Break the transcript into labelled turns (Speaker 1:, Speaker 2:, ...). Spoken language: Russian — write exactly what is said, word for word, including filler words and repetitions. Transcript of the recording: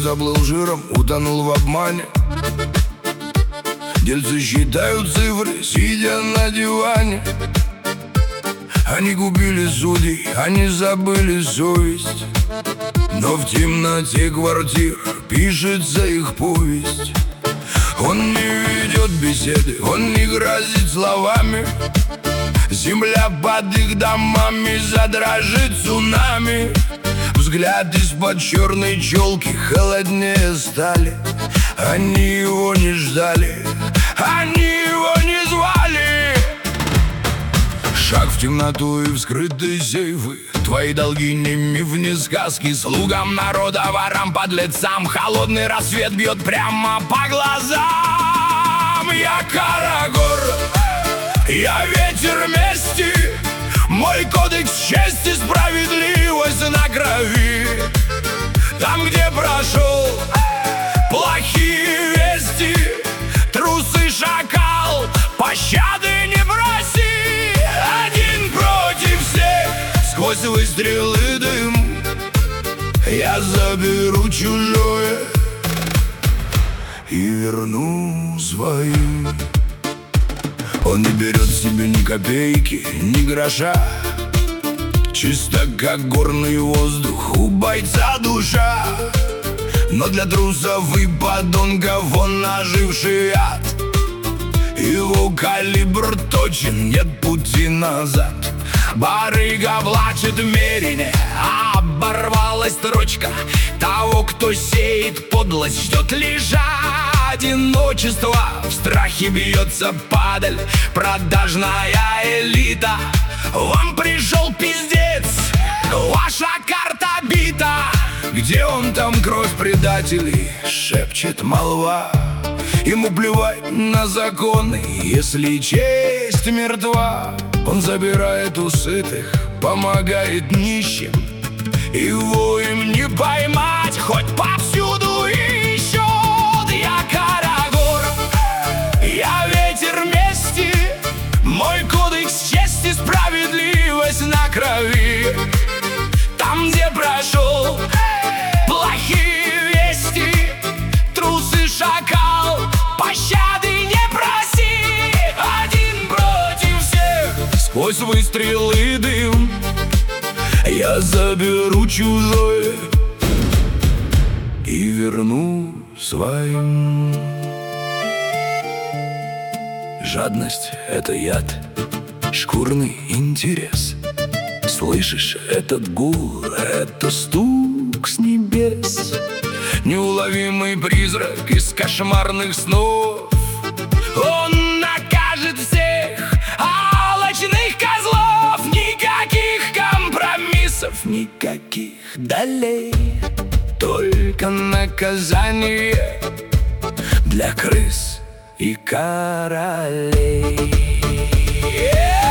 Speaker 1: заплыл жиром, утонул в обмане. Дельцы считают цифры, сидя на диване. Они губили судей, они забыли совесть, но в темноте квартир пишется их повесть. Он не ведет беседы, он не грозит словами. Земля под их домами задрожит цунами. Взгляд из-под черной челки холоднее стали. Они его не ждали, они его не звали. Шаг в темноту и вскрытые сейфы. Твои долги не миф, не сказки. Слугам народа, ворам, подлецам холодный рассвет бьет прямо по глазам. Я Карагор, я ветер мести. Мой кодекс чести, справедливость на крови. Там, где прошел плохие вести, трус и шакал, пощады не проси. Один против всех, сквозь выстрелы дым, я заберу чужое и верну своим. Он не берет себе ни копейки, ни гроша. Чисто как горный воздух, у бойца душа. Но для трусов и подонков он наживший ад. Его калибр точен, нет пути назад. Барыга плачет в мерине, оборвалась строчка. Того, кто сеет подлость, ждет лишь одиночество. В страхе бьется падаль, продажная элита. Вам пришел пиздец, ваша карта бита. Где он там, кровь предателей, шепчет молва. Ему плевать на законы, если честь мертва. Он забирает у сытых, помогает нищим. Его им не поймать, хоть повсюду ищут. Я Карагор, я ветер мести. Мой кодекс чести, справедливость на крови. Там, где прошел плохие вести, трус и шакал, пощады не проси. Один против всех, сквозь выстрелы и дым, я заберу чужое и верну своим. Жадность — это яд, шкурный интерес. Слышишь этот гул, это стук с небес. Неуловимый призрак из кошмарных снов. Он накажет всех алчных козлов. Никаких компромиссов, никаких долей, только наказание для крыс и королей.